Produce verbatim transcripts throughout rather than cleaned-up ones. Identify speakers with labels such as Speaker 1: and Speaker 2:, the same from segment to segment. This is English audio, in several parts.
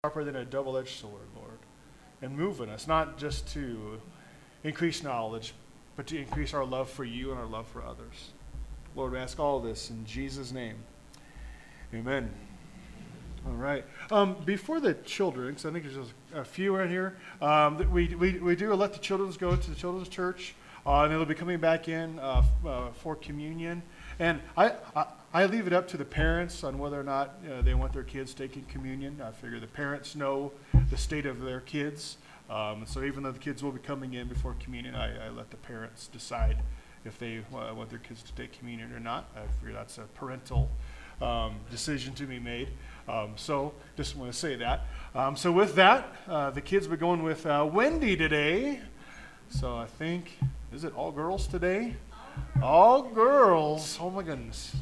Speaker 1: sharper than a double-edged sword, Lord, and move in us, not just to increase knowledge, but to increase our love for you and our love for others. Lord, we ask all this in Jesus' name. Amen. All right. Um, before the children, because I think there's just a few in here, um, we, we, we do let the children go to the children's church, uh, and they'll be coming back in uh, uh, for communion. And I, I I leave it up to the parents on whether or not you know, they want their kids taking communion. I figure the parents know the state of their kids. Um, so even though the kids will be coming in before communion, I, I let the parents decide if they uh, want their kids to take communion or not. I figure that's a parental um, decision to be made. Um, so just want to say that. Um, so with that, uh, the kids will be going with uh, Wendy today. So I think, is it all girls today? All girls. Oh my goodness.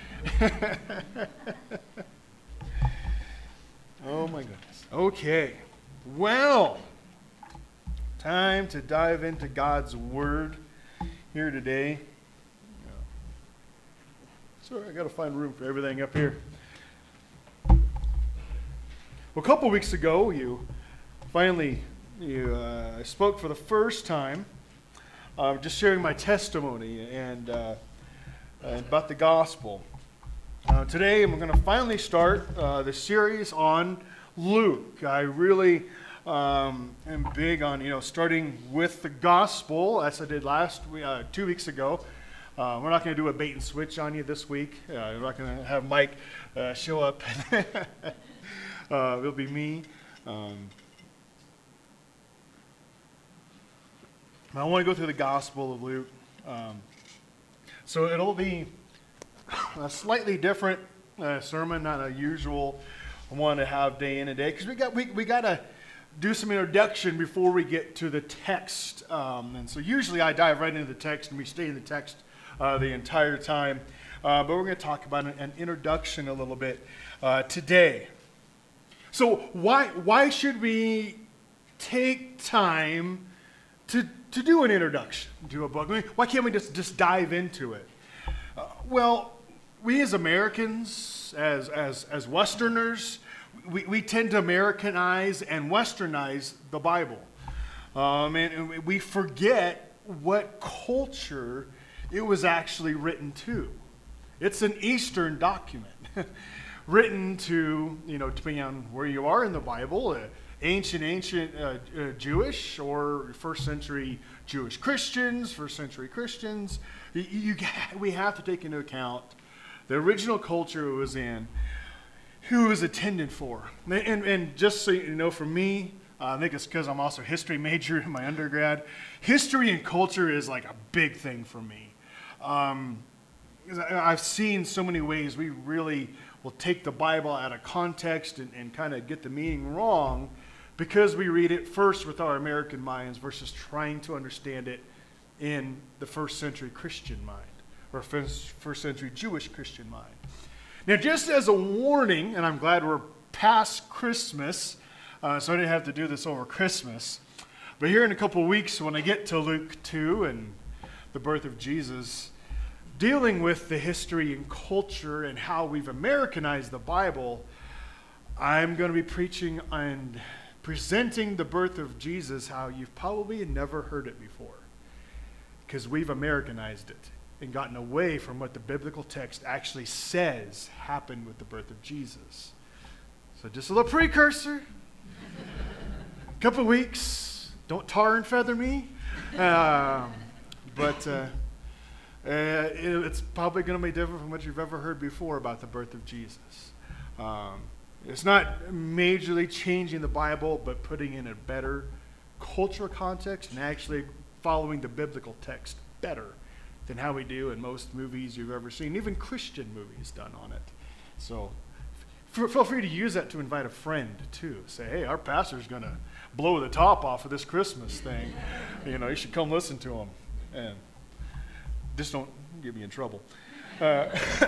Speaker 1: Oh my goodness. Okay. Well, time to dive into God's Word here today. Sorry, I got to find room for everything up here. Well, a couple weeks ago, you finally you uh, spoke for the first time, uh, just sharing my testimony and uh, about the gospel. Uh, today, we're going to finally start uh, the series on Luke. I really um, am big on, you know, starting with the gospel, as I did last uh, two weeks ago. Uh, we're not going to do a bait and switch on you this week. Uh, we're not going to have Mike uh, show up. uh, it'll be me. Um, I want to go through the gospel of Luke. Um, so it'll be a slightly different uh, sermon, not a usual one to have day in and day, because we got we we got to do some introduction before we get to the text. Um, and so usually I dive right into the text and we stay in the text uh, the entire time. Uh, but we're going to talk about an, an introduction a little bit uh, today. So why why should we take time to to do an introduction to a book? I mean, why can't we just just dive into it? Uh, well. We as Americans, as as as Westerners, we, we tend to Americanize and Westernize the Bible. Um, and we forget what culture it was actually written to. It's an Eastern document, written to, you know, depending on where you are in the Bible, uh, ancient, ancient uh, uh, Jewish or first century Jewish Christians, first century Christians. You, you, we have to take into account the original culture it was in, who it was intended for. And, and, and just so you know, for me, uh, I think it's because I'm also a history major in my undergrad, history and culture is like a big thing for me. Um, I've seen so many ways we really will take the Bible out of context and, and kind of get the meaning wrong because we read it first with our American minds versus trying to understand it in the first century Christian mind. Or first, first century Jewish Christian mind. Now, just as a warning, and I'm glad we're past Christmas, uh, so I didn't have to do this over Christmas, but here in a couple of weeks when I get to Luke two and the birth of Jesus, dealing with the history and culture and how we've Americanized the Bible, I'm going to be preaching and presenting the birth of Jesus how you've probably never heard it before, because we've Americanized it and gotten away from what the biblical text actually says happened with the birth of Jesus. So just a little precursor. A couple of weeks. Don't tar and feather me. Um, but uh, uh, it, it's probably going to be different from what you've ever heard before about the birth of Jesus. Um, it's not majorly changing the Bible, but putting in a better cultural context and actually following the biblical text better than how we do in most movies you've ever seen, even Christian movies done on it. So f- feel free to use that to invite a friend too. Say, hey, our pastor's going to blow the top off of this Christmas thing. You know, you should come listen to him. And just don't get me in trouble. Uh,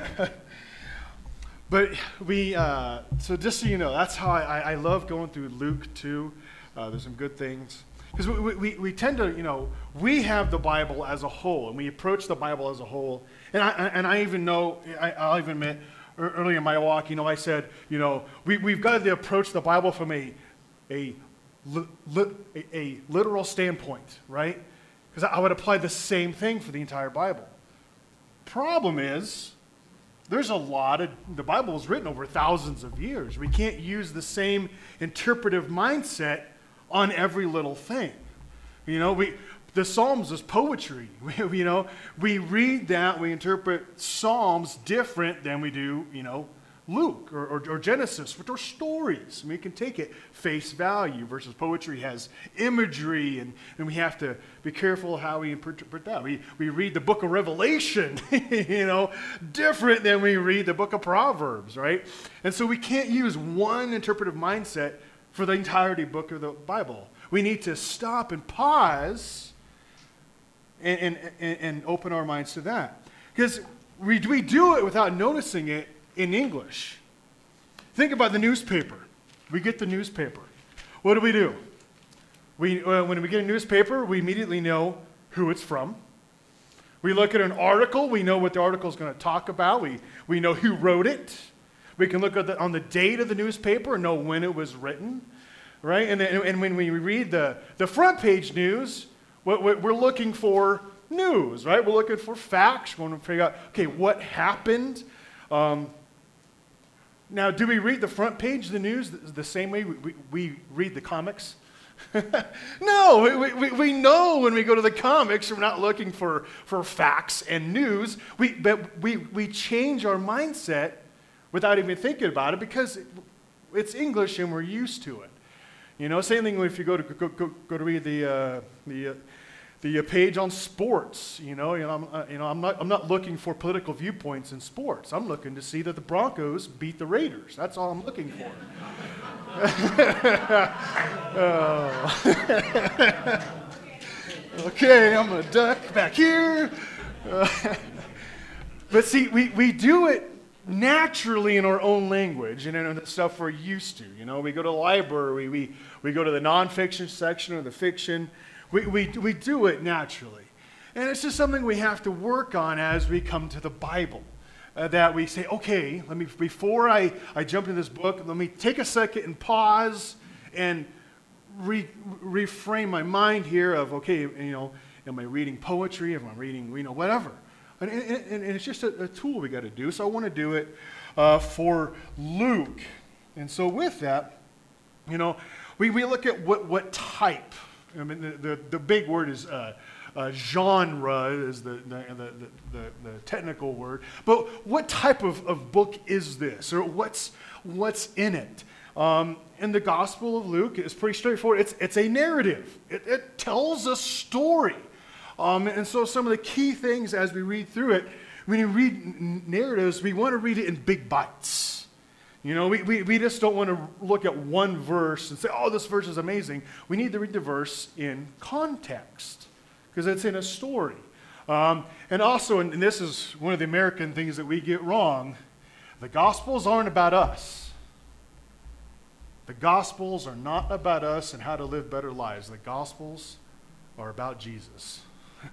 Speaker 1: but we, uh, so just so you know, that's how I, I love going through Luke two. Uh, there's some good things. Because we, we, we tend to, you know, we have the Bible as a whole, and we approach the Bible as a whole. And I and I even know, I, I'll even admit, early in my walk, you know, I said, you know, we, we've got to approach the Bible from a, a, li, li, a, a literal standpoint, right? Because I would apply the same thing for the entire Bible. Problem is, there's a lot of, the Bible was written over thousands of years. We can't use the same interpretive mindset on every little thing. You know, we, the Psalms is poetry. We, you know, we read that, we interpret Psalms different than we do, you know, Luke or, or, or Genesis, which are stories. We can take it face value versus poetry has imagery, and, and we have to be careful how we interpret that. We, we read the book of Revelation, you know, different than we read the book of Proverbs, right? And so we can't use one interpretive mindset for the entirety book of the Bible. We need to stop and pause and, and, and open our minds to that. Because we, we do it without noticing it in English. Think about the newspaper. We get the newspaper. What do we do? We, uh, when we get a newspaper, we immediately know who it's from. We look at an article. We know what the article is going to talk about. We, we know who wrote it. We can look at the, on the date of the newspaper and know when it was written. Right? And, then, and when we read the, the front page news, what, what we're looking for news, right? We're looking for facts. We want to figure out, okay, what happened? Um, now, do we read the front page of the news the, the same way we, we, we read the comics? No, we, we, we know when we go to the comics, we're not looking for, for facts and news, we, but we, we change our mindset without even thinking about it because it's English and we're used to it. You know, same thing if you go to go, go, go to read the uh, the uh, the uh, page on sports. You know, you know, I'm, uh, you know, I'm not I'm not looking for political viewpoints in sports. I'm looking to see that the Broncos beat the Raiders. That's all I'm looking for. oh. Okay, I'm gonna duck back here. Uh, but see, we, we do it naturally in our own language and in the stuff we're used to. You know, we go to the library, we, we go to the nonfiction section or the fiction. We, we, we do it naturally. And it's just something we have to work on as we come to the Bible. Uh, that we say, okay, let me, before I, I jump into this book, let me take a second and pause and re, reframe my mind here of, okay, you know, am I reading poetry? Am I reading, you know, whatever? And, and, and it's just a, a tool we got to do. So I want to do it uh, for Luke. And so with that, you know, we, we look at what, what type. I mean, the, the, the big word is uh, uh, genre is the the, the, the, the technical word. But what type of, of book is this? Or what's, what's in it? Um, in the Gospel of Luke, it's pretty straightforward. It's, it's a narrative. It, it tells a story. Um, and so some of the key things as we read through it, when you read n- narratives, we want to read it in big bites. You know, we, we, we just don't want to look at one verse and say, oh, this verse is amazing. We need to read the verse in context because it's in a story. Um, and also, and this is one of the American things that we get wrong, the Gospels aren't about us. The Gospels are not about us and how to live better lives. The Gospels are about Jesus.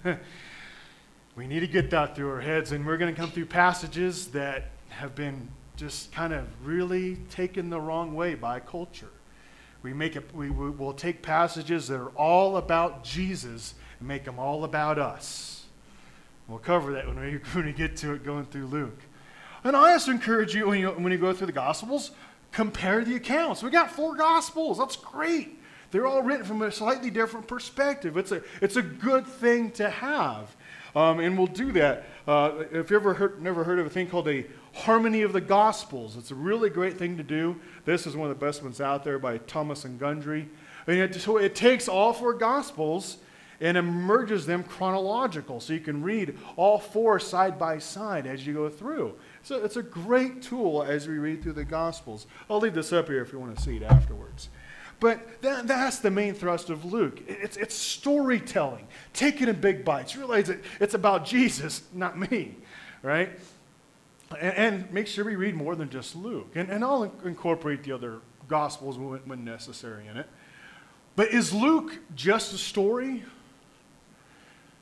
Speaker 1: We need to get that through our heads, and we're going to come through passages that have been just kind of really taken the wrong way by culture. We make it, we will take passages that are all about Jesus and make them all about us. We'll cover that when we, when we get to it going through Luke. And I also encourage you when you when you go through the Gospels, compare the accounts. We got four Gospels. That's great. They're all written from a slightly different perspective. It's a, it's a good thing to have. Um, and we'll do that. Uh, if you ever heard, never heard of a thing called a Harmony of the Gospels, it's a really great thing to do. This is one of the best ones out there by Thomas and Gundry. And it, so it takes all four Gospels and merges them chronological. So you can read all four side by side as you go through. So it's a great tool as we read through the Gospels. I'll leave this up here if you want to see it afterwards. But that, that's the main thrust of Luke. It's, it's storytelling. Take it in big bites. Realize it, it's about Jesus, not me, right? And, and make sure we read more than just Luke. And, and I'll incorporate the other Gospels when, when necessary in it. But is Luke just a story?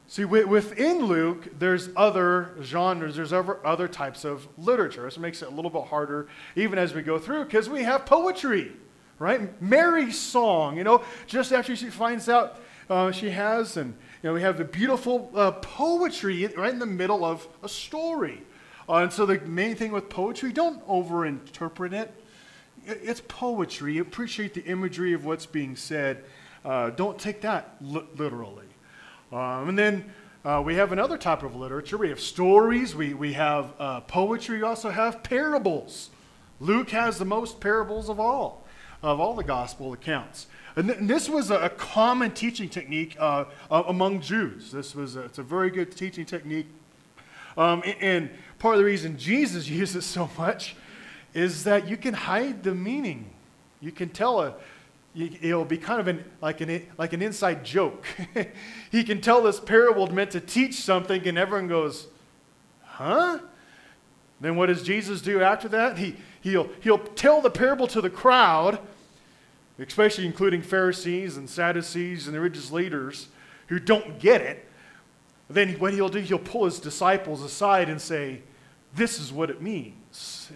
Speaker 1: See, within Luke, there's other genres, there's other, other types of literature. This makes it a little bit harder even as we go through because we have poetry, right? Mary's song, you know, just after she finds out uh, she has, and, you know, we have the beautiful uh, poetry right in the middle of a story. Uh, and so the main thing with poetry, don't overinterpret it. It's poetry. Appreciate the imagery of what's being said. Uh, don't take that li- literally. Um, and then uh, we have another type of literature. We have stories. We, we have uh, poetry. We also have parables. Luke has the most parables of all, of all the gospel accounts. And, th- and this was a, a common teaching technique uh, uh, among Jews. This was a, it's a very good teaching technique. Um, and, and part of the reason Jesus uses it so much is that you can hide the meaning. You can tell a It'll be kind of an, like, an, like an inside joke. He can tell this parable meant to teach something, and everyone goes, huh? Then what does Jesus do after that? He, he'll, he'll tell the parable to the crowd, especially including Pharisees and Sadducees and the religious leaders who don't get it. Then what he'll do, he'll pull his disciples aside and say, this is what it means.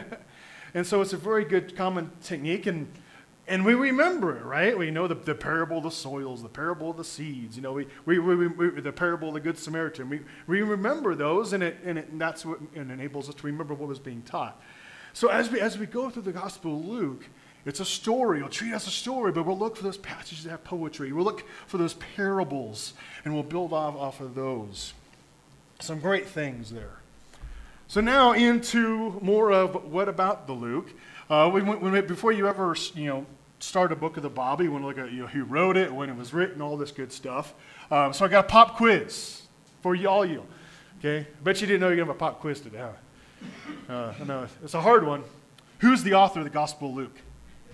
Speaker 1: And so it's a very good common technique, and And we remember it, right? We know the, the parable of the soils, the parable of the seeds, you know, we, we, we, we the parable of the Good Samaritan. We, we remember those, and, it, and, it, and that's what and enables us to remember what was being taught. So as we as we go through the Gospel of Luke, it's a story. It'll treat us as a story, but we'll look for those passages that have poetry. We'll look for those parables, and we'll build off, off of those. Some great things there. So now into more of what about the Luke. Uh, we, when, before you ever, you know, start a book of the Bible, you want to look at, you know, who wrote it, when it was written, all this good stuff. Um, so I got a pop quiz for you, all you. Okay, I bet you didn't know you were going to have a pop quiz today. Huh? Uh, no, it's a hard one. Who's the author of the Gospel of Luke?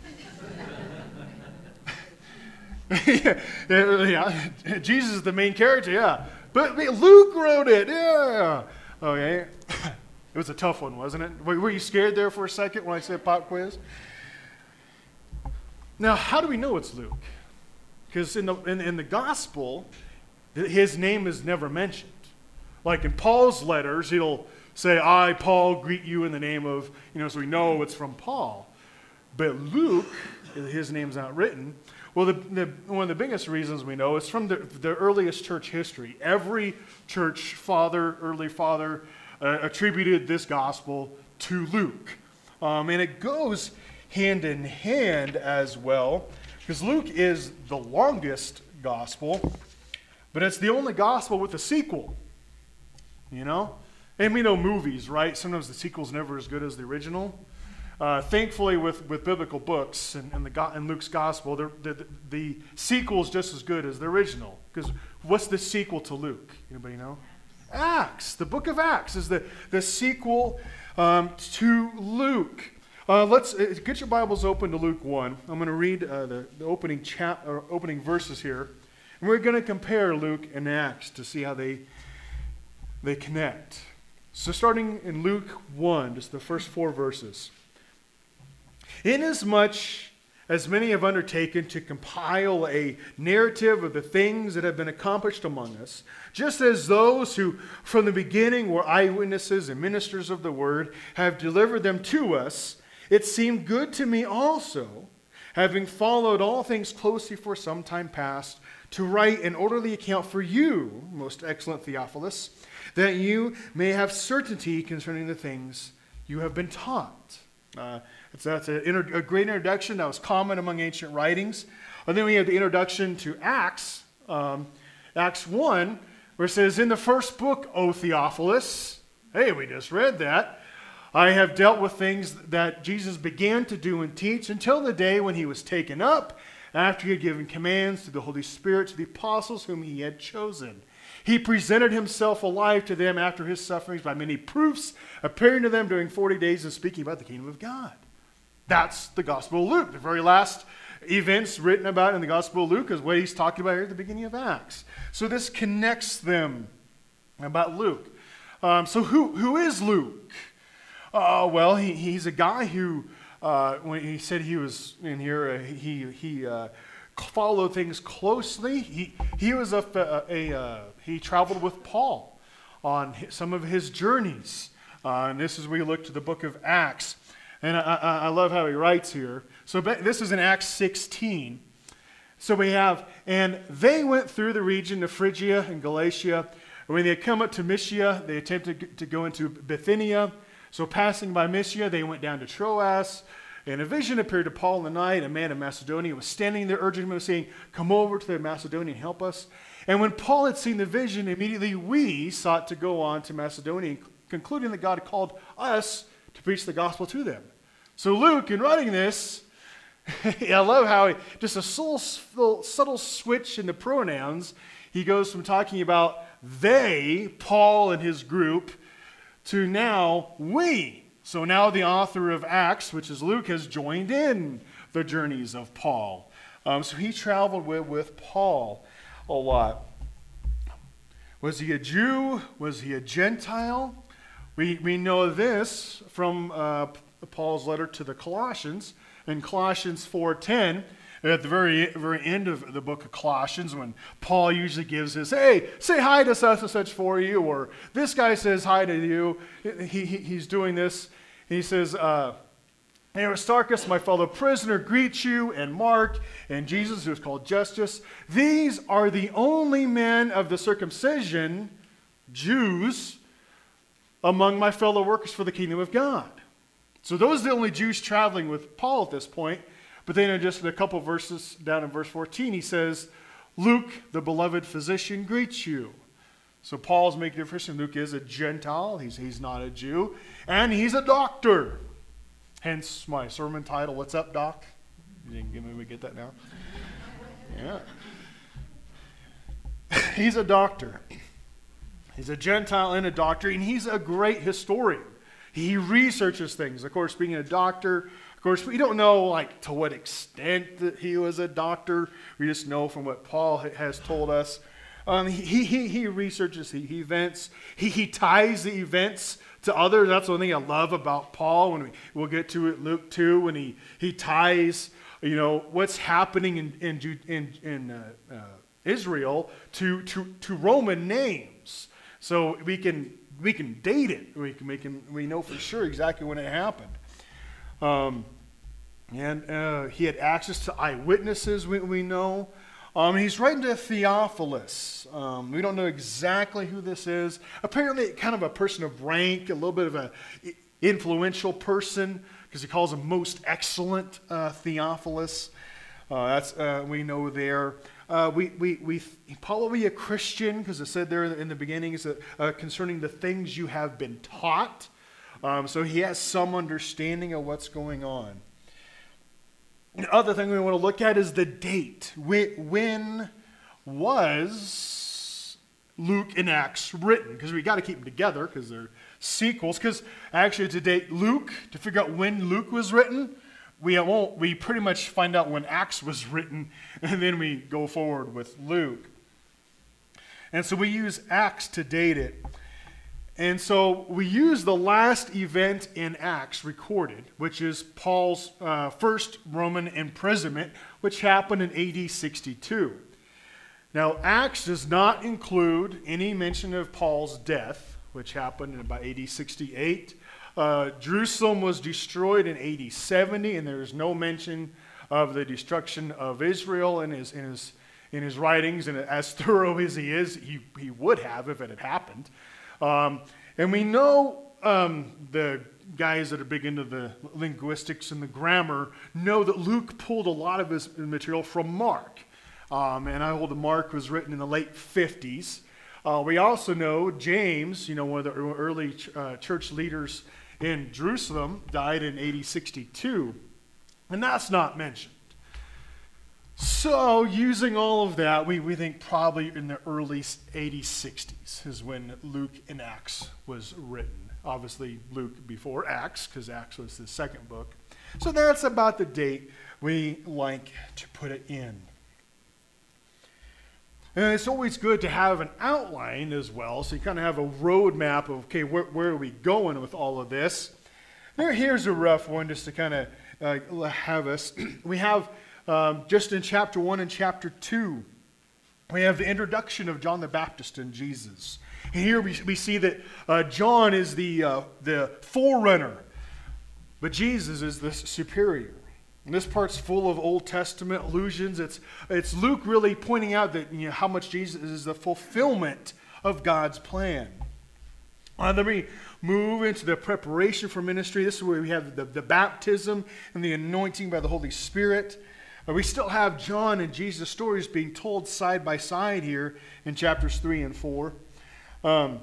Speaker 1: yeah, yeah, Jesus is the main character, yeah. But Luke wrote it, yeah. Okay. It was a tough one, wasn't it? Were you scared there for a second when I said pop quiz? Now, how do we know it's Luke? Because in the, in, in the gospel, his name is never mentioned. Like in Paul's letters, he'll say, I, Paul, greet you in the name of, you know, so we know it's from Paul. But Luke, his name's not written. Well, the, the, one of the biggest reasons we know is from the, the earliest church history. Every church father, early father, uh, attributed this gospel to Luke. Um, and it goes hand in hand as well, because Luke is the longest gospel, but it's the only gospel with a sequel. You know? And we know movies, right? Sometimes the sequel's never as good as the original. Uh, thankfully, with, with biblical books and, and, the, and Luke's gospel, the, the, the sequel is just as good as the original. Because what's the sequel to Luke? Anybody know? Acts. The book of Acts is the, the sequel um, to Luke. Uh, let's uh, get your Bibles open to Luke one. I'm going to read uh, the, the opening chap or opening verses here, and we're going to compare Luke and Acts to see how they they connect. So, starting in Luke one, just the first four verses. Inasmuch as many have undertaken to compile a narrative of the things that have been accomplished among us, just as those who from the beginning were eyewitnesses and ministers of the word have delivered them to us, it seemed good to me also, having followed all things closely for some time past, to write an orderly account for you, most excellent Theophilus, that you may have certainty concerning the things you have been taught. Uh, it's, that's a, a great introduction that was common among ancient writings. And then we have the introduction to Acts, um, Acts one, where it says, in the first book, O Theophilus, hey, we just read that, I have dealt with things that Jesus began to do and teach until the day when he was taken up, after he had given commands to the Holy Spirit to the apostles whom he had chosen. He presented himself alive to them after his sufferings by many proofs, appearing to them during forty days and speaking about the kingdom of God. That's the Gospel of Luke. The very last events written about in the Gospel of Luke is what he's talking about here at the beginning of Acts. So this connects them about Luke. Um, so who who is Luke? Uh, well, he, he's a guy who, uh, when he said he was in here, uh, he he uh, followed things closely. He he was a, a, a uh, he traveled with Paul on his, some of his journeys, uh, and this is where we look to the book of Acts, and I, I, I love how he writes here. So this is in Acts sixteen. So we have, and they went through the region of Phrygia and Galatia. When they had come up to Mysia, they attempted to go into Bithynia. So passing by Mysia, they went down to Troas. And a vision appeared to Paul in the night. A man of Macedonia was standing there urging him, saying, "Come over to the Macedonia and help us." And when Paul had seen the vision, immediately we sought to go on to Macedonia, concluding that God had called us to preach the gospel to them. So Luke, in writing this, I love how he, just a subtle, subtle switch in the pronouns. He goes from talking about they, Paul and his group, to now we. So now the author of Acts, which is Luke, has joined in the journeys of Paul. Um, so he traveled with, with Paul a lot. Was he a Jew? Was he a Gentile? We, we know this from uh, Paul's letter to the Colossians. In Colossians four ten, at the very very end of the book of Colossians, when Paul usually gives his, "Hey, say hi to such and such for you," or "This guy says hi to you," he, he, he's doing this. He says, uh, "Aristarchus, my fellow prisoner, greets you, and Mark, and Jesus, who is called Justus. These are the only men of the circumcision, Jews, among my fellow workers for the kingdom of God." So those are the only Jews traveling with Paul at this point. But then in just a couple verses down in verse fourteen, he says, "Luke, the beloved physician, greets you." So Paul's making a difference. Luke is a Gentile. He's, he's not a Jew. And he's a doctor. Hence my sermon title, "What's Up, Doc?" You didn't give me, we get that now? Yeah. He's a doctor. He's a Gentile and a doctor, and he's a great historian. He researches things. Of course, being a doctor, of course, we don't know like to what extent that he was a doctor. We just know from what Paul has told us. Um, he, he, he researches the events. He, he ties the events to others. That's one thing I love about Paul. When we, we'll get to it, Luke two, when he, he ties, you know, what's happening in, in, in, in uh, uh, Israel to, to, to Roman names. So we can we can date it. We can, we can we know for sure exactly when it happened. Um, and uh, he had access to eyewitnesses. We, we know. Um, he's writing to Theophilus. Um, we don't know exactly who this is. Apparently, kind of a person of rank, a little bit of an influential person, because he calls him most excellent uh, Theophilus. Uh, that's uh, we know there. Uh, we we we probably a Christian, because it said there in the beginning is that, uh, concerning the things you have been taught. Um, so he has some understanding of what's going on. The other thing we want to look at is the date. When was Luke and Acts written? Because we got to keep them together because they're sequels. Because actually to date Luke, to figure out when Luke was written, we won't. We pretty much find out when Acts was written, and then we go forward with Luke. And so we use Acts to date it. And so we use the last event in Acts recorded, which is Paul's uh, first Roman imprisonment, which happened in A D sixty-two. Now, Acts does not include any mention of Paul's death, which happened in about A D sixty-eight. Uh, Jerusalem was destroyed in A D seventy, and there is no mention of the destruction of Israel in his in his in his writings. And as thorough as he is, he he would have if it had happened. Um, and we know um, the guys that are big into the linguistics and the grammar know that Luke pulled a lot of his material from Mark. Um, and I hold that Mark was written in the late fifties. Uh, we also know James, you know, one of the early ch- uh, church leaders in Jerusalem, died in A D sixty-two. And that's not mentioned. So, using all of that, we, we think probably in the early A D sixties is when Luke and Acts was written. Obviously, Luke before Acts, because Acts was the second book. So that's about the date we like to put it in. And it's always good to have an outline as well, so you kind of have a roadmap of, okay, where, where are we going with all of this? Here, here's a rough one just to kind of uh, have us. We have um, just in chapter one and chapter two, we have the introduction of John the Baptist and Jesus. And here we, we see that uh, John is the, uh, the forerunner, but Jesus is the superior. And this part's full of Old Testament allusions. It's, it's Luke really pointing out that, you know, how much Jesus is the fulfillment of God's plan. Uh, then we move into the preparation for ministry. This is where we have the, the baptism and the anointing by the Holy Spirit. Uh, we still have John and Jesus' stories being told side by side here in chapters three and four. Um,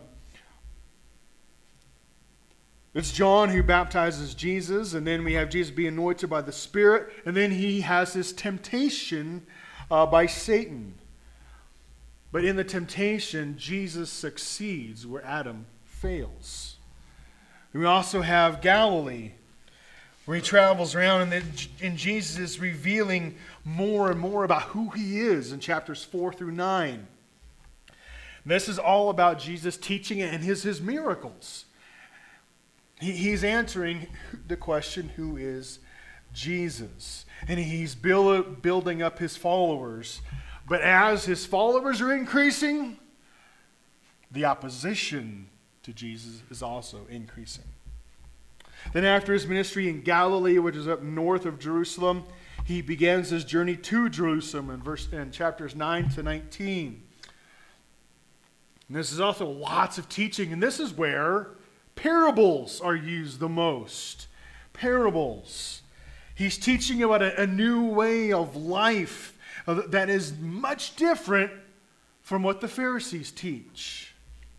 Speaker 1: it's John who baptizes Jesus, and then we have Jesus be anointed by the Spirit, and then he has this temptation uh, by Satan. But in the temptation, Jesus succeeds where Adam fails. We also have Galilee, where he travels around, and, then, and Jesus is revealing more and more about who he is in chapters four through nine. This is all about Jesus teaching and his, his miracles. He, he's answering the question, who is Jesus? And he's build, building up his followers. But as his followers are increasing, the opposition to Jesus is also increasing. Then after his ministry in Galilee, which is up north of Jerusalem, he begins his journey to Jerusalem in, verse, in chapters nine to nineteen. And this is also lots of teaching, and this is where parables are used the most. Parables. He's teaching about a, a new way of life that is much different from what the Pharisees teach.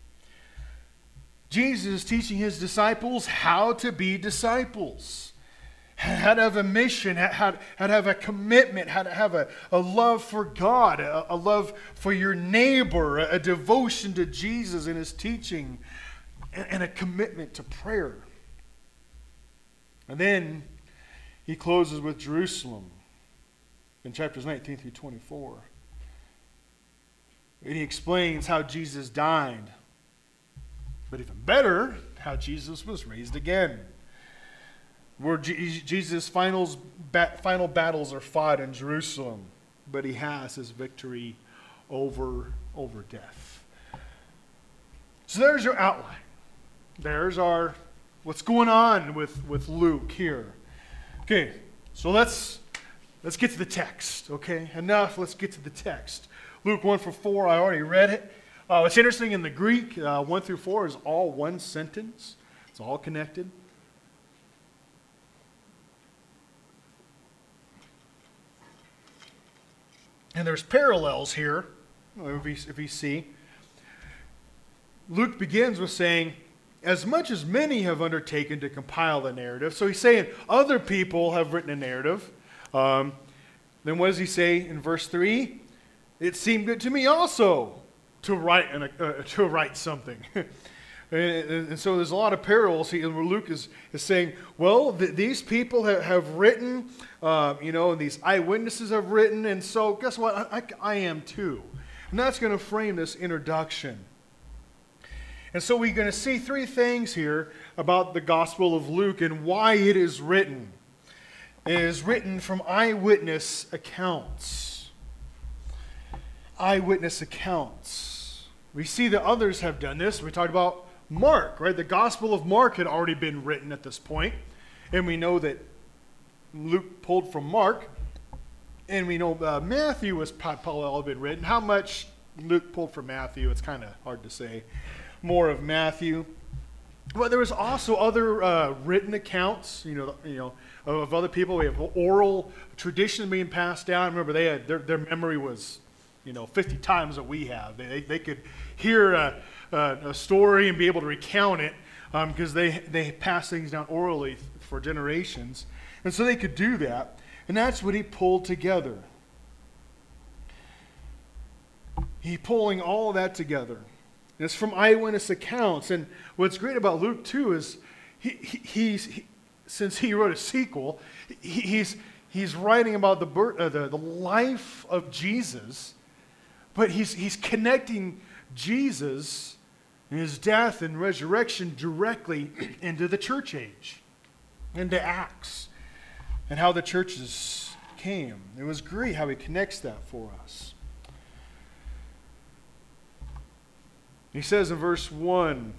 Speaker 1: Jesus is teaching his disciples how to be disciples, how to have a mission, how, how to have a commitment, how to have a, a love for God, a, a love for your neighbor, a, a devotion to Jesus and his teaching, and, and a commitment to prayer. And then he closes with Jerusalem in chapters nineteen through twenty-four. And he explains how Jesus died, but even better, how Jesus was raised again. Where G- Jesus' final, ba- final battles are fought in Jerusalem, but he has his victory over, over death. So there's your outline. There's our, what's going on with, with Luke here. Okay, so let's, let's get to the text, okay? Enough, let's get to the text. Luke one through four, I already read it. Uh, what's interesting in the Greek, uh, one through four is all one sentence. It's all connected. And there's parallels here, if you, if you see. Luke begins with saying, as much as many have undertaken to compile the narrative. So he's saying other people have written a narrative. Um, then what does he say in verse three? It seemed good to me also to write an, uh, to write something. and, and so there's a lot of parallels here where Luke is, is saying, well, th- these people have, have written, uh, you know, and these eyewitnesses have written, and so guess what? I, I, I am too. And that's going to frame this introduction. And so we're going to see three things here about the Gospel of Luke and why it is written. It is written from eyewitness accounts. Eyewitness accounts. We see that others have done this. We talked about Mark, right? The Gospel of Mark had already been written at this point, and we know that Luke pulled from Mark, and we know uh, Matthew was probably all been written. How much Luke pulled from Matthew, it's kind of hard to say. More of Matthew. But there was also other uh, written accounts, you know, you know, of other people. We have oral tradition being passed down. Remember, they had their, their memory was, you know, fifty times what we have. They they could hear a, a, a story and be able to recount it because um, they they pass things down orally for generations, and so they could do that. And that's what he pulled together. He pulling all of that together. And it's from eyewitness accounts. And what's great about Luke too is he, he he's he, since he wrote a sequel, he, he's he's writing about the birth, uh, the the life of Jesus. But he's, he's connecting Jesus and his death and resurrection directly into the church age, into Acts, and how the churches came. It was great how he connects that for us. He says in verse one,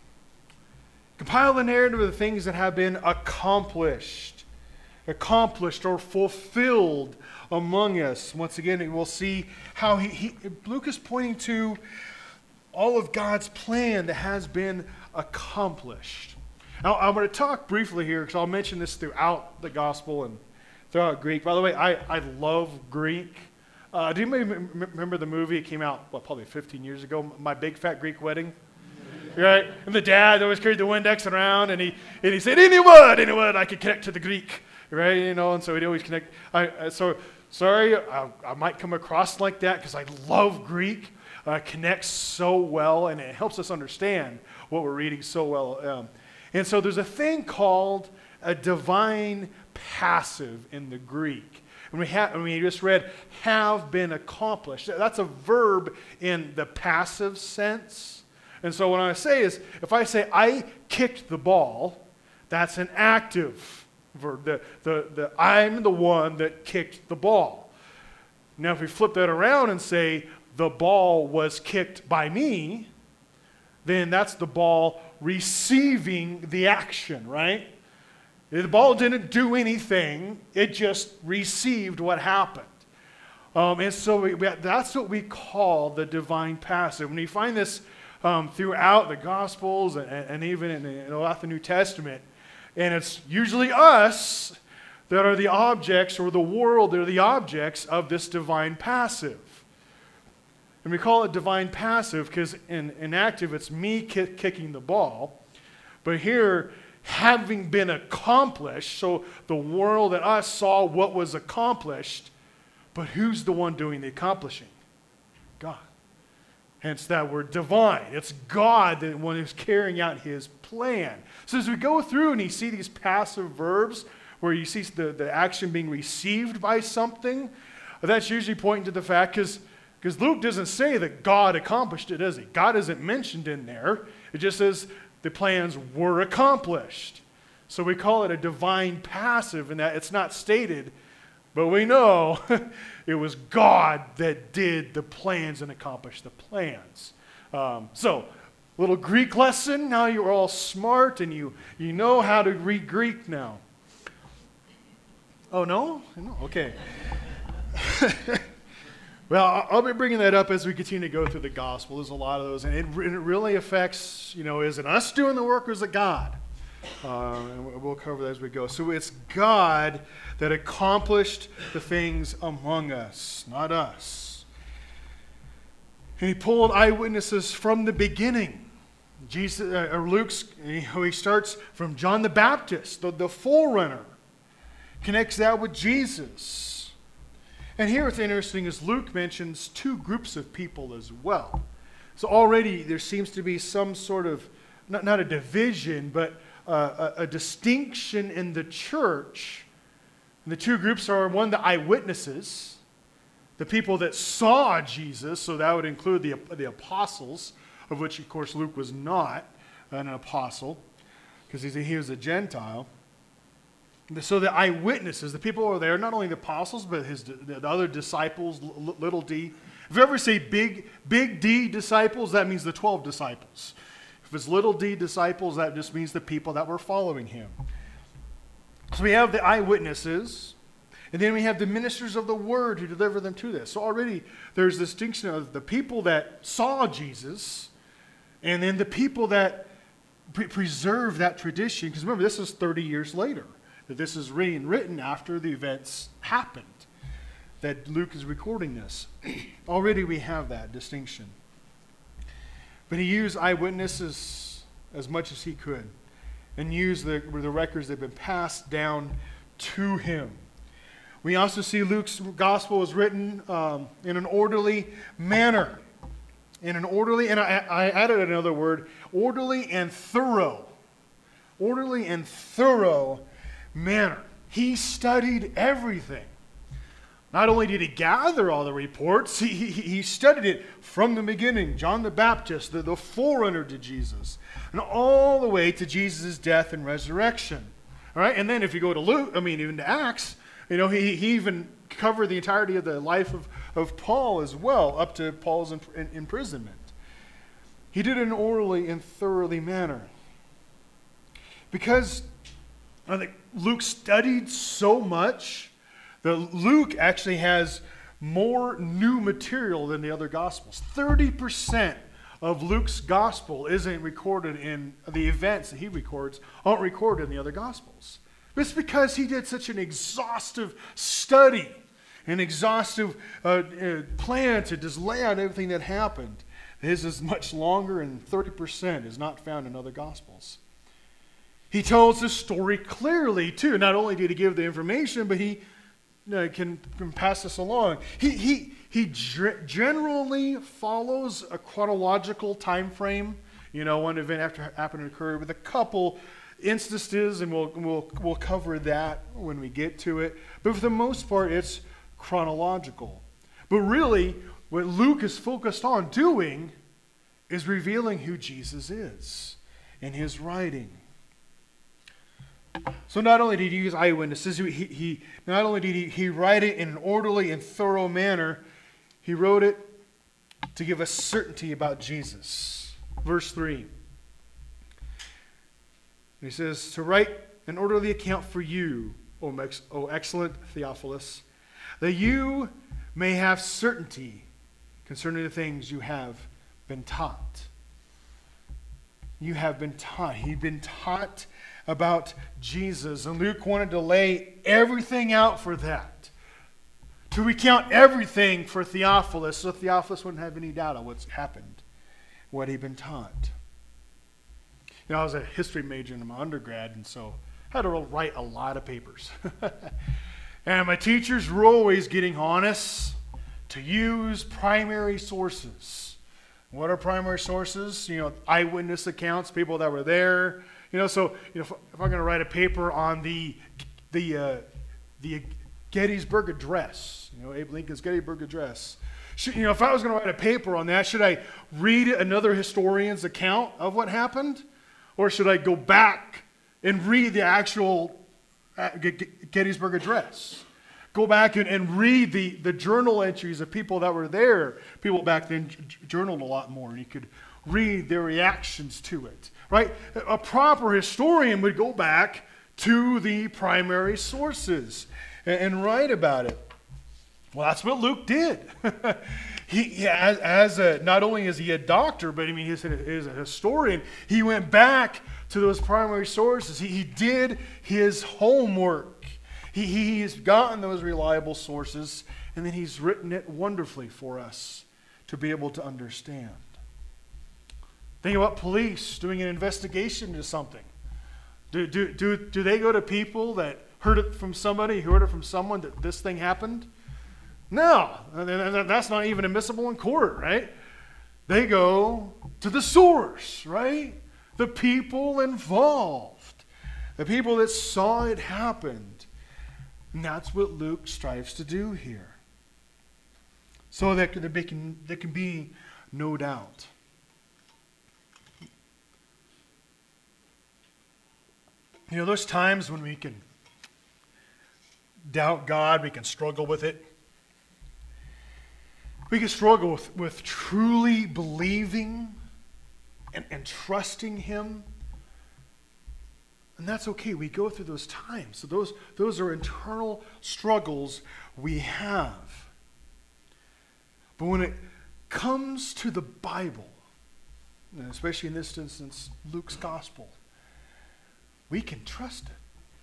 Speaker 1: compile the narrative of the things that have been accomplished, accomplished or fulfilled among us. Once again, we'll see how he, he Luke is pointing to all of God's plan that has been accomplished. Now, I'm going to talk briefly here because I'll mention this throughout the gospel and throughout Greek. By the way, I, I love Greek. Uh, do you remember the movie? It came out, what, probably fifteen years ago, My Big Fat Greek Wedding? Right? And the dad always carried the Windex around, and he and he said, any word, any word I could connect to the Greek. Right? You know, and so he'd always connect. I, so, sorry, I, I might come across like that because I love Greek. Uh, it connects so well, and it helps us understand what we're reading so well. Um, and so there's a thing called a divine passive in the Greek. And we, ha- and we just read, have been accomplished. That's a verb in the passive sense. And so what I say is, if I say, I kicked the ball, that's an active verb. The, the, the, I'm the one that kicked the ball. Now, if we flip that around and say, the ball was kicked by me, then that's the ball receiving the action, right? The ball didn't do anything. It just received what happened. Um, and so we, we, that's what we call the divine passive. When you find this um, throughout the Gospels and, and even in the, in the New Testament, and it's usually us that are the objects, or the world that are the objects of this divine passive. And we call it divine passive because in, in active, it's me ki- kicking the ball. But here, having been accomplished, so the world and us saw what was accomplished, but who's the one doing the accomplishing? God. Hence that word divine. It's God, the one who's carrying out his plan. So as we go through and you see these passive verbs, where you see the, the action being received by something, that's usually pointing to the fact, because because Luke doesn't say that God accomplished it, does he? God isn't mentioned in there. It just says the plans were accomplished. So we call it a divine passive in that it's not stated, but we know it was God that did the plans and accomplished the plans. Um, so, little Greek lesson. Now you're all smart and you, you know how to read Greek now. Oh, no? No? Okay. Well, I'll be bringing that up as we continue to go through the gospel. There's a lot of those, and it, it really affects, you know, is it us doing the work or is it God? Uh, and we'll cover that as we go. So it's God that accomplished the things among us, not us. And he pulled eyewitnesses from the beginning. Jesus, uh, or Luke's, he starts from John the Baptist, the, the forerunner, connects that with Jesus. And here what's interesting is Luke mentions two groups of people as well. So already there seems to be some sort of, not, not a division, but uh, a, a distinction in the church. And the two groups are, one, the eyewitnesses, the people that saw Jesus, so that would include the, the apostles, of which, of course, Luke was not an apostle, because he was a Gentile. So the eyewitnesses, the people who are there, not only the apostles, but his the other disciples, little d. If you ever say big, big D disciples, that means the twelve disciples. If it's little d disciples, that just means the people that were following him. So we have the eyewitnesses, and then we have the ministers of the word who deliver them to this. So already there's this distinction of the people that saw Jesus, and then the people that pre- preserve that tradition. Because remember, this is thirty years later. That this is written, written after the events happened, that Luke is recording this. Already we have that distinction. But he used eyewitnesses as much as he could and used the, the records that have been passed down to him. We also see Luke's gospel is written um, in an orderly manner. In an orderly, and I, I added another word, orderly and thorough. Orderly and thorough manner. He studied everything. Not only did he gather all the reports, he, he, he studied it from the beginning. John the Baptist, the, the forerunner to Jesus, and all the way to Jesus' death and resurrection. All right, and then if you go to Luke, I mean, even to Acts, You know, he, he even covered the entirety of the life of, of Paul as well, up to Paul's in, in, imprisonment. He did it in an orderly and thoroughly manner. Because I think Luke studied so much that Luke actually has more new material than the other Gospels. thirty percent of Luke's Gospel isn't recorded in the events that he records, aren't recorded in the other Gospels. It's because he did such an exhaustive study, an exhaustive uh, uh, plan to just lay out everything that happened. His is much longer, and thirty percent is not found in other Gospels. He tells the story clearly, too. Not only did he give the information, but he uh, can, can pass this along. He, he, he ge- generally follows a chronological time frame. You know, one event after happened to occur with a couple instances, and we'll, we'll, we'll cover that when we get to it. But for the most part, it's chronological. But really, what Luke is focused on doing is revealing who Jesus is in his writing. So not only did he use eyewitnesses, he, he not only did he, he write it in an orderly and thorough manner, he wrote it to give us certainty about Jesus. Verse three. He says, to write an orderly account for you, O, ex- o excellent Theophilus, that you may have certainty concerning the things you have been taught. You have been taught. He'd been taught about Jesus, and Luke wanted to lay everything out for that, to recount everything for Theophilus, so Theophilus wouldn't have any doubt on what's happened, what he'd been taught. You know, I was a history major in my undergrad, and so I had to write a lot of papers. And my teachers were always getting on us to use primary sources. What are primary sources? You know, eyewitness accounts, people that were there. You know, so you know, if, if I'm going to write a paper on the the uh, the Gettysburg Address, you know, Abe Lincoln's Gettysburg Address. Should, you know, if I was going to write a paper on that, should I read another historian's account of what happened, or should I go back and read the actual Gettysburg Address? Go back and, and read the, the journal entries of people that were there. People back then j- journaled a lot more, and you could read their reactions to it, right? A proper historian would go back to the primary sources and, and write about it. Well, that's what Luke did. he, he as, as a, not only is he a doctor, but I mean, he's a, he's a historian. He went back to those primary sources. He, he did his homework. He, he's gotten those reliable sources, and then he's written it wonderfully for us to be able to understand. Think about police doing an investigation into something. Do, do, do, do they go to people that heard it from somebody, heard it from someone that this thing happened? No, that's not even admissible in court, right? They go to the source, right? The people involved, the people that saw it happen. And that's what Luke strives to do here. So that there can, there can be no doubt. You know, there's times when we can doubt God, we can struggle with it. We can struggle with, with truly believing and, and trusting Him. And that's okay. We go through those times. So those, those are internal struggles we have. But when it comes to the Bible, and especially in this instance, Luke's gospel, we can trust it.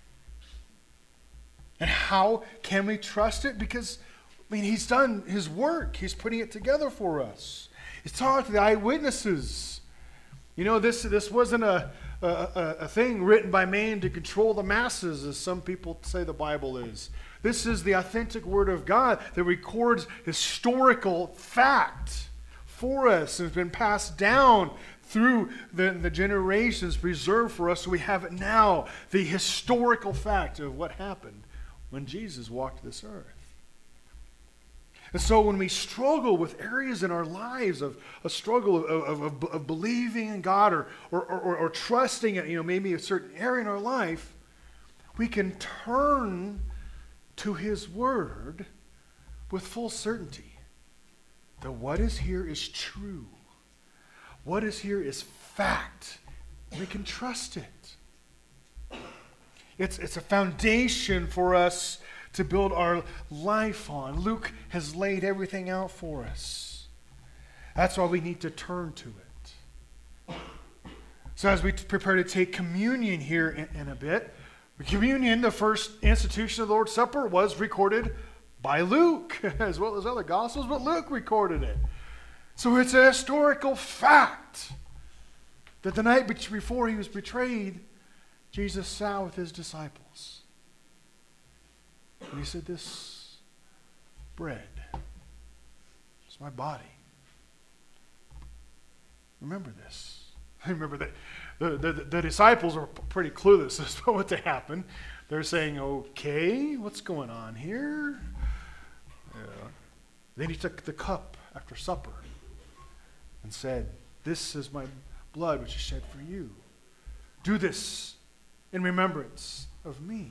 Speaker 1: And how can we trust it? Because, I mean, he's done his work. He's putting it together for us. He's talking to the eyewitnesses. You know, this, this wasn't a, a, a thing written by man to control the masses, as some people say the Bible is. This is the authentic Word of God that records historical fact for us and has been passed down through the, the generations, preserved for us, so we have it now, the historical fact of what happened when Jesus walked this earth. And so when we struggle with areas in our lives of a struggle of, of, of, of believing in God or, or, or, or trusting, you know, maybe a certain area in our life, we can turn to his word with full certainty that what is here is true. What is here is fact. We can trust it. It's, it's a foundation for us to build our life on. Luke has laid everything out for us. That's why we need to turn to it. So as we prepare to take communion here in, in a bit, communion, the first institution of the Lord's Supper, was recorded by Luke, as well as other Gospels, but Luke recorded it. So it's a historical fact that the night before he was betrayed, Jesus sat with his disciples. And he said, this bread is my body. Remember this. Remember that the, the, the disciples are pretty clueless as to what to happen. They're saying, okay, what's going on here? Yeah. Then he took the cup after supper and said, this is my blood which is shed for you. Do this in remembrance of me.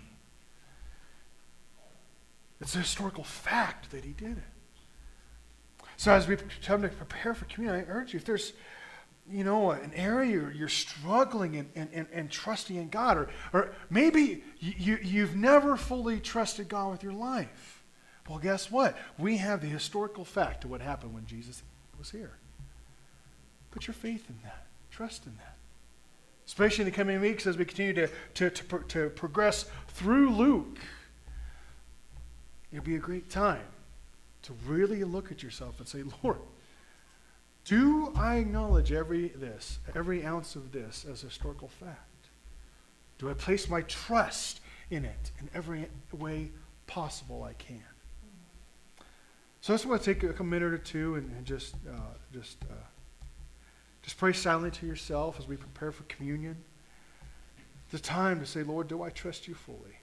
Speaker 1: It's a historical fact that he did it. So as we come to prepare for communion, I urge you, if there's, you know, an area you're, you're struggling in, in, in, in trusting in God, or, or maybe you, you've never fully trusted God with your life. Well, guess what? We have the historical fact of what happened when Jesus was here. Put your faith in that. Trust in that. Especially in the coming weeks as we continue to, to, to, to progress through Luke. It'll be a great time to really look at yourself and say, Lord, do I acknowledge every this, every ounce of this as a historical fact? Do I place my trust in it in every way possible I can? So I just want to take a minute or two and, and just uh, just uh, just pray silently to yourself as we prepare for communion. It's a time to say, Lord, do I trust you fully?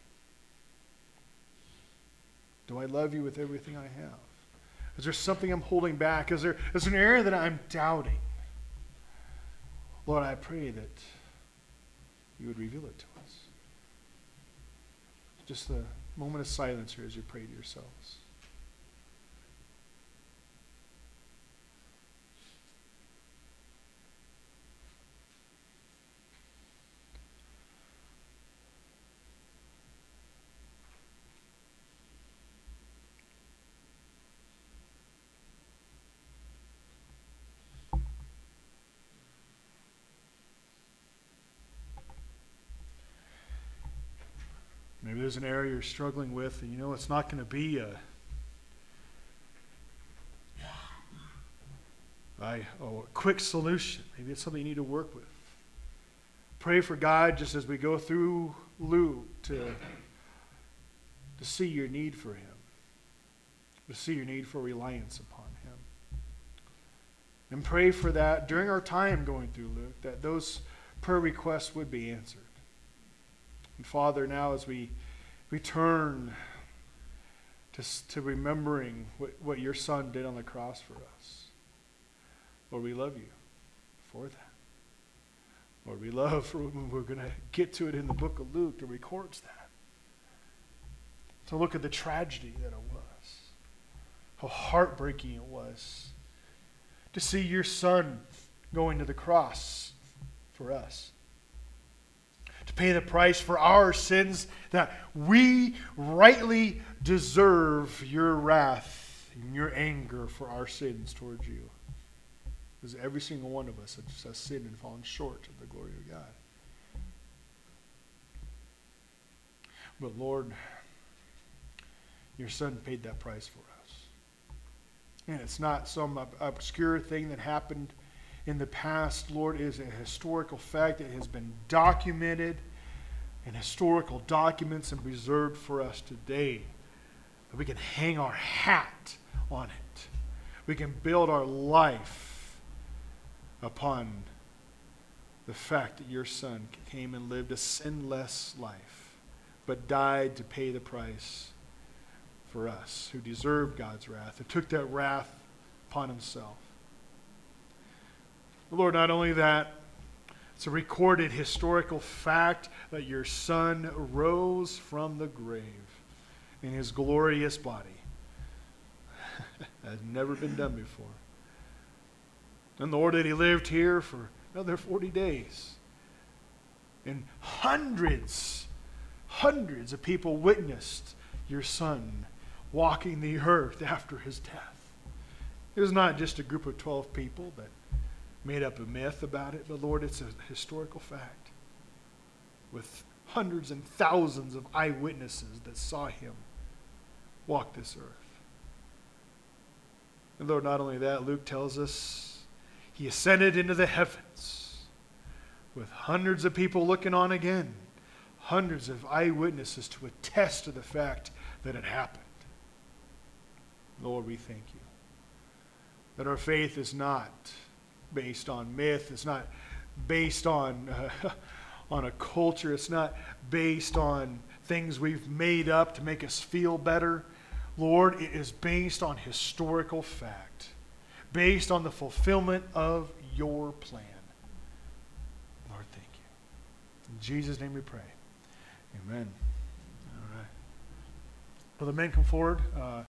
Speaker 1: Do I love you with everything I have? Is there something I'm holding back? Is there, is there an area that I'm doubting? Lord, I pray that you would reveal it to us. Just a moment of silence here as you pray to yourselves. Maybe there's an area you're struggling with, and you know it's not going to be a, I, oh, a quick solution. Maybe it's something you need to work with. Pray for God just as we go through Luke to, to see your need for Him, to see your need for reliance upon Him. And pray for that during our time going through Luke, that those prayer requests would be answered. And Father, now as we return to, to remembering what, what your Son did on the cross for us, Lord, we love you for that. Lord, we love, we're going to get to it in the book of Luke that records that. To look at the tragedy that it was, how heartbreaking it was to see your Son going to the cross for us. To pay the price for our sins, that we rightly deserve your wrath and your anger for our sins towards you. Because every single one of us has sinned and fallen short of the glory of God. But Lord, your Son paid that price for us. And it's not some obscure thing that happened in the past. Lord, it is a historical fact that has been documented in historical documents and preserved for us today. That we can hang our hat on it. We can build our life upon the fact that your Son came and lived a sinless life, but died to pay the price for us who deserved God's wrath, and took that wrath upon himself. Lord, not only that, it's a recorded historical fact that your Son rose from the grave in his glorious body. That has never been done before. And Lord, that he lived here for another forty days. And hundreds, hundreds of people witnessed your Son walking the earth after his death. It was not just a group of twelve people that made up a myth about it, but Lord, it's a historical fact with hundreds and thousands of eyewitnesses that saw him walk this earth. And Lord, not only that, Luke tells us he ascended into the heavens with hundreds of people looking on again, hundreds of eyewitnesses to attest to the fact that it happened. Lord, we thank you that our faith is not based on myth. It's not based on, uh, on a culture. It's not based on things we've made up to make us feel better. Lord, it is based on historical fact, based on the fulfillment of your plan. Lord, thank you. In Jesus' name we pray. Amen. All right. Will the men come forward? Uh,